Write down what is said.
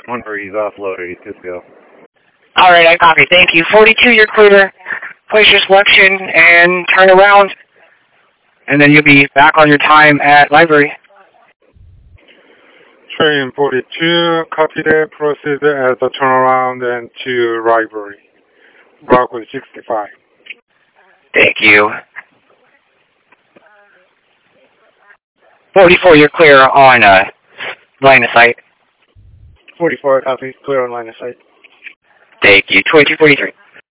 Whenever he's offloaded, he's good to go. All right, I copy. Thank you. 42, you're clear. Place your selection and turn around. And then you'll be back on your time at library. Train 42, copy that, proceed as a turnaround and to library. Bravo 65. Thank you. 44, you're clear on line of sight. 44, copy. Clear on line of sight. Thank you. 2243.